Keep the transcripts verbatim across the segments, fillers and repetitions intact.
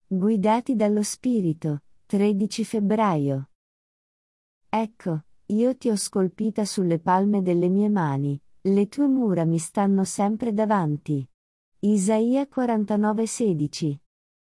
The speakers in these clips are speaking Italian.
Guidati dallo Spirito, tredici febbraio. Ecco, io ti ho scolpita sulle palme delle mie mani, le tue mura mi stanno sempre davanti. Isaia quarantanove sedici.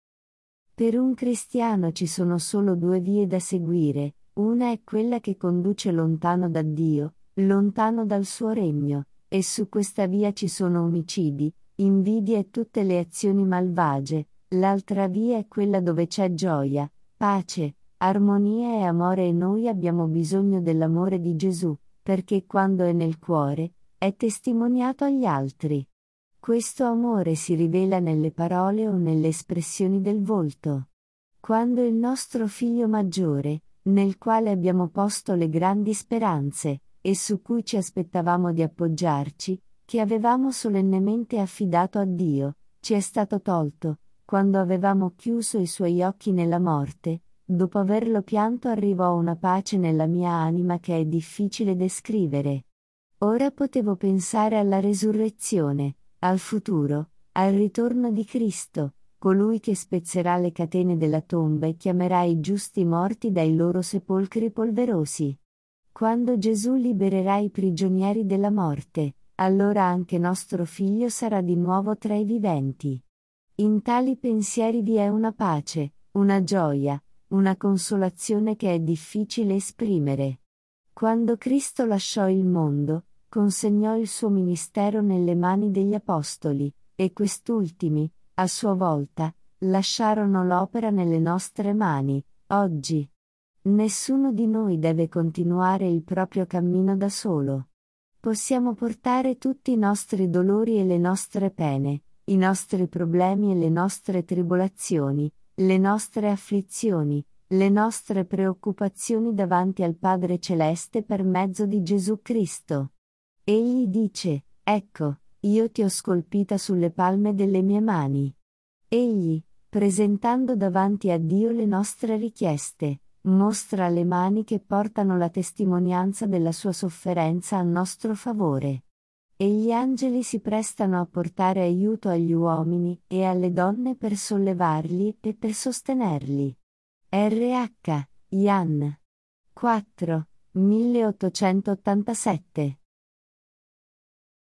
Per un cristiano ci sono solo due vie da seguire, una è quella che conduce lontano da Dio, lontano dal suo regno, e su questa via ci sono omicidi, invidie e tutte le azioni malvagie. L'altra via è quella dove c'è gioia, pace, armonia e amore, e noi abbiamo bisogno dell'amore di Gesù, perché quando è nel cuore, è testimoniato agli altri. Questo amore si rivela nelle parole o nelle espressioni del volto. Quando il nostro figlio maggiore, nel quale abbiamo posto le grandi speranze, e su cui ci aspettavamo di appoggiarci, che avevamo solennemente affidato a Dio, ci è stato tolto, quando avevamo chiuso i suoi occhi nella morte, dopo averlo pianto arrivò una pace nella mia anima che è difficile descrivere. Ora potevo pensare alla resurrezione, al futuro, al ritorno di Cristo, colui che spezzerà le catene della tomba e chiamerà i giusti morti dai loro sepolcri polverosi. Quando Gesù libererà i prigionieri della morte, allora anche nostro figlio sarà di nuovo tra i viventi. In tali pensieri vi è una pace, una gioia, una consolazione che è difficile esprimere. Quando Cristo lasciò il mondo, consegnò il suo ministero nelle mani degli apostoli, e quest'ultimi, a sua volta, lasciarono l'opera nelle nostre mani, oggi. Nessuno di noi deve continuare il proprio cammino da solo. Possiamo portare tutti i nostri dolori e le nostre pene, i nostri problemi e le nostre tribolazioni, le nostre afflizioni, le nostre preoccupazioni davanti al Padre Celeste per mezzo di Gesù Cristo. Egli dice, ecco, io ti ho scolpita sulle palme delle mie mani. Egli, presentando davanti a Dio le nostre richieste, mostra le mani che portano la testimonianza della sua sofferenza a nostro favore. E gli angeli si prestano a portare aiuto agli uomini e alle donne per sollevarli e per sostenerli. R H. Jan. quattro, milleottocentottantasette